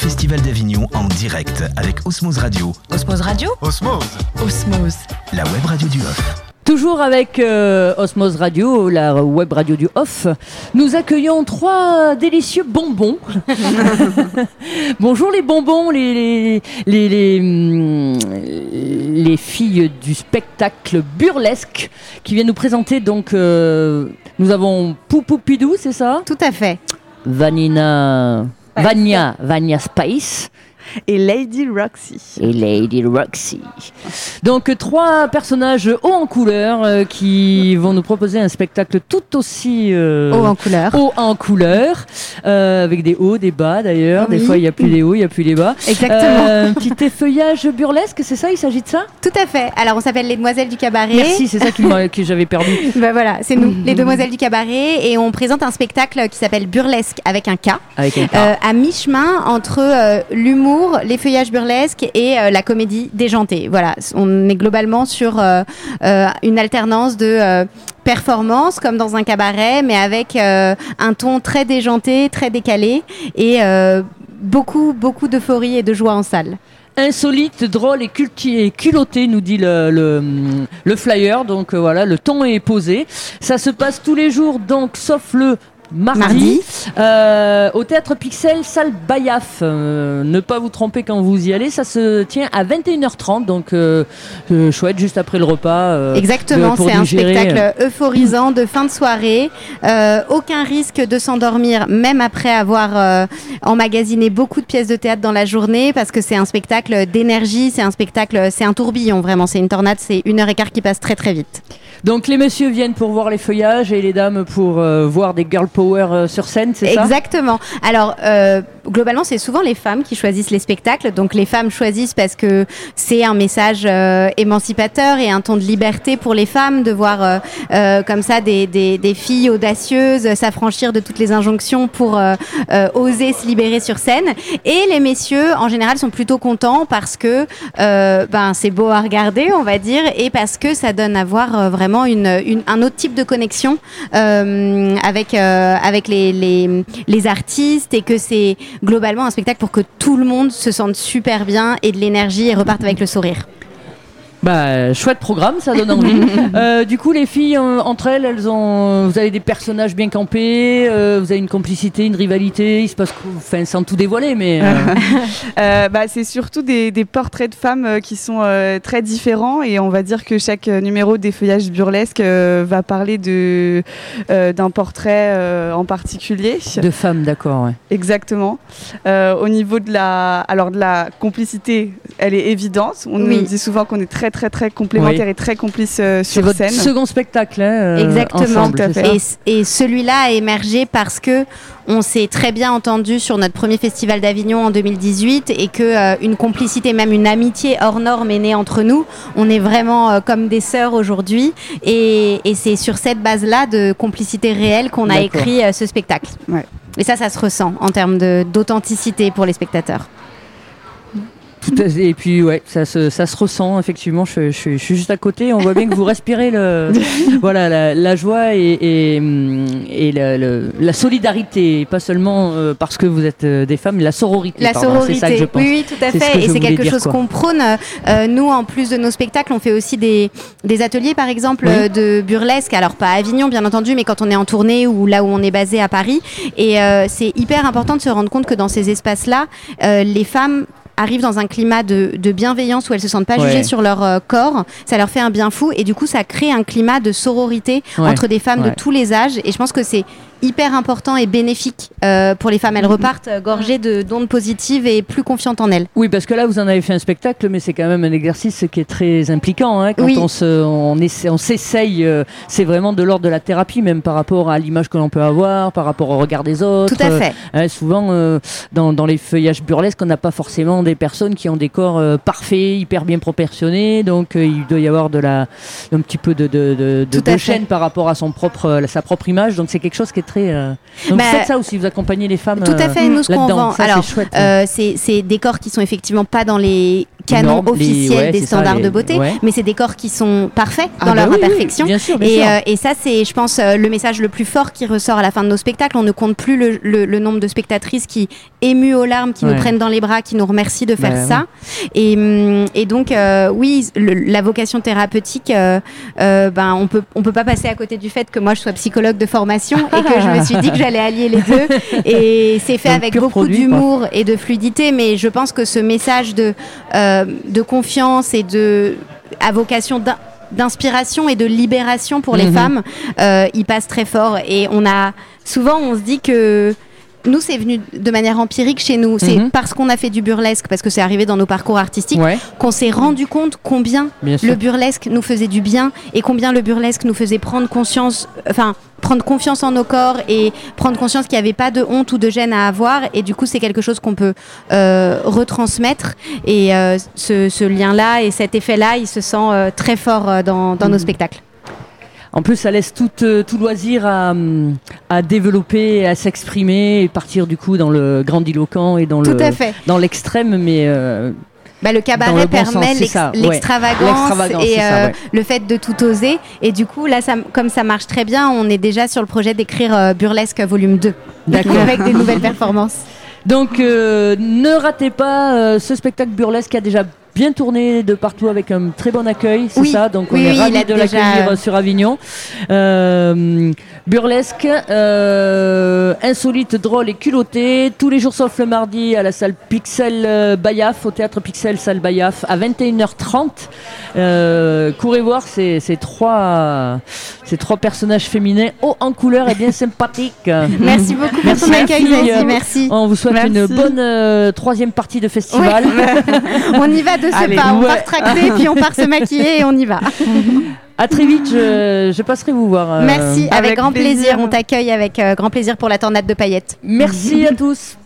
Festival d'Avignon en direct avec Osmose Radio. Osmose Radio ? Osmose. La web radio du Off. Toujours avec Osmose Radio, la web radio du Off, nous accueillons 3 délicieux bonbons. Bonjour les bonbons, les filles du spectacle burlesque qui viennent nous présenter. Donc, nous avons Poupou Pidou, c'est ça ? Tout à fait. Vania Spice. Et Lady Roxy. Donc 3 personnages hauts en couleur qui vont nous proposer un spectacle tout aussi haut en couleur, avec des hauts, des bas d'ailleurs. Oui. Des fois il n'y a plus les hauts, il n'y a plus les bas. Exactement. Un petit effeuillage burlesque, c'est ça ? Il s'agit de ça ? Tout à fait. Alors on s'appelle les Demoiselles du Cabaret. Merci, c'est ça que j'avais perdu. Ben voilà, c'est nous, les Demoiselles du Cabaret, et on présente un spectacle qui s'appelle Burlesque avec un K, à mi-chemin entre l'humour, l'effeuillage burlesque et la comédie déjantée. Voilà, on est globalement sur une alternance de performance comme dans un cabaret, mais avec un ton très déjanté, très décalé, et beaucoup d'euphorie et de joie en salle. Insolite, drôle et culotté, nous dit le flyer. Donc voilà, le ton est posé. Ça se passe tous les jours, donc sauf le mardi. Au Théâtre Pixel, salle Bayaf. Ne pas vous tromper quand vous y allez. Ça se tient à 21h30, donc chouette, juste après le repas. Exactement, c'est un spectacle euphorisant de fin de soirée. Aucun risque de s'endormir, même après avoir emmagasiné beaucoup de pièces de théâtre dans la journée, parce que c'est un spectacle d'énergie, c'est un tourbillon, vraiment. C'est une tornade, c'est 1h15 qui passe très très vite. Donc les messieurs viennent pour voir les feuillages et les dames pour voir des girl power sur scène, c'est ça ? Exactement. Alors globalement, c'est souvent les femmes qui choisissent les spectacles. Donc les femmes choisissent parce que c'est un message émancipateur et un ton de liberté pour les femmes, de voir comme ça des filles audacieuses s'affranchir de toutes les injonctions pour oser se libérer sur scène. Et les messieurs, en général, sont plutôt contents parce que c'est beau à regarder, on va dire, et parce que ça donne à voir vraiment un autre type de connexion avec les artistes, et que c'est globalement un spectacle pour que tout le monde se sente super bien et de l'énergie et reparte avec le sourire. Chouette programme, ça donne envie. Du coup, les filles, entre elles, vous avez des personnages bien campés, vous avez une complicité, une rivalité, il se passe quoi, sans tout dévoiler, mais... c'est surtout des portraits de femmes qui sont très différents, et on va dire que chaque numéro des feuillages burlesques va parler d'un portrait en particulier. De femmes, d'accord, ouais. Exactement. Au niveau de la complicité, elle est évidente. On nous dit souvent qu'on est très complémentaires et très complices sur c'est votre scène. Second spectacle, exactement. Ensemble, et celui-là a émergé parce que on s'est très bien entendu sur notre premier festival d'Avignon en 2018, et que une complicité, même une amitié hors norme est née entre nous. On est vraiment comme des sœurs aujourd'hui, et c'est sur cette base-là de complicité réelle qu'on a écrit ce spectacle. Ouais. Et ça se ressent en termes d'authenticité pour les spectateurs. Et puis ça se ressent effectivement. Je suis juste à côté. On voit bien que vous respirez la joie et la solidarité, pas seulement parce que vous êtes des femmes, mais la sororité. C'est ça que je pense. Oui, tout à fait. Et c'est quelque chose quoi. qu'on prône. Nous, en plus de nos spectacles, on fait aussi des ateliers, par exemple, de burlesque. Alors pas à Avignon, bien entendu, mais quand on est en tournée ou là où on est basé à Paris. Et c'est hyper important de se rendre compte que dans ces espaces-là, les femmes arrivent dans un climat de bienveillance où elles se sentent pas jugées sur leur corps. Ça leur fait un bien fou, et du coup ça crée un climat de sororité entre des femmes de tous les âges, et je pense que c'est hyper important et bénéfique pour les femmes. Elles repartent gorgées d'ondes positives et plus confiantes en elles. Oui, parce que là, vous en avez fait un spectacle, mais c'est quand même un exercice qui est très impliquant. Quand on s'essaye, c'est vraiment de l'ordre de la thérapie, même par rapport à l'image que l'on peut avoir, par rapport au regard des autres. Tout à fait. Souvent, dans les feuillages burlesques, on n'a pas forcément des personnes qui ont des corps parfaits, hyper bien proportionnés, donc il doit y avoir un petit peu de chaîne par rapport à sa propre image, donc c'est quelque chose qui est très... Donc vous faites ça aussi, vous accompagnez les femmes tout à fait, nous ce qu'on vend, ça, alors c'est chouette, c'est des corps qui sont effectivement pas dans les canons normes, officiels des standards de beauté, mais c'est des corps qui sont parfaits dans leur imperfection. Bien sûr. Et ça, c'est, je pense, le message le plus fort qui ressort à la fin de nos spectacles. On ne compte plus le nombre de spectatrices qui, émues aux larmes, qui nous prennent dans les bras, qui nous remercient de faire ça. Et donc, oui, la vocation thérapeutique, on peut pas passer à côté du fait que moi, je sois psychologue de formation et que je me suis dit que j'allais allier les deux. Et c'est fait avec beaucoup d'humour et de fluidité, mais je pense que ce message de confiance et à vocation d'inspiration et de libération pour les femmes, il passe très fort. Et on se dit que nous, c'est venu de manière empirique chez nous. C'est parce qu'on a fait du burlesque, parce que c'est arrivé dans nos parcours artistiques, qu'on s'est rendu compte combien le burlesque nous faisait du bien et combien le burlesque nous faisait prendre confiance en nos corps et prendre conscience qu'il n'y avait pas de honte ou de gêne à avoir. Et du coup, c'est quelque chose qu'on peut retransmettre. Et ce lien-là et cet effet-là, il se sent très fort dans nos spectacles. En plus, ça laisse tout loisir à développer, à s'exprimer et partir du coup dans le grandiloquent et dans l'extrême, mais le cabaret permet l'extravagance et le fait de tout oser. Et du coup, là, comme ça marche très bien, on est déjà sur le projet d'écrire Burlesque volume 2. D'accord. Avec des nouvelles performances. Donc, ne ratez pas ce spectacle burlesque qui a déjà bien tourné de partout avec un très bon accueil, c'est ça. Donc, on est ravis de l'accueillir sur Avignon. Burlesque, insolite, drôle et culotté, tous les jours sauf le mardi à la salle Pixel Bayaf, au théâtre Pixel, salle Bayaf, à 21h30. Courez voir ces trois personnages féminins hauts en couleur et bien sympathiques. Merci beaucoup pour ton accueil, Zazie. Merci. On vous souhaite une bonne troisième partie de festival. On y va de ce pas, on part tracter, puis on part se maquiller et on y va. À très vite, je passerai vous voir. Merci, avec grand plaisir. On t'accueille avec grand plaisir pour la tornade de paillettes. Merci à tous.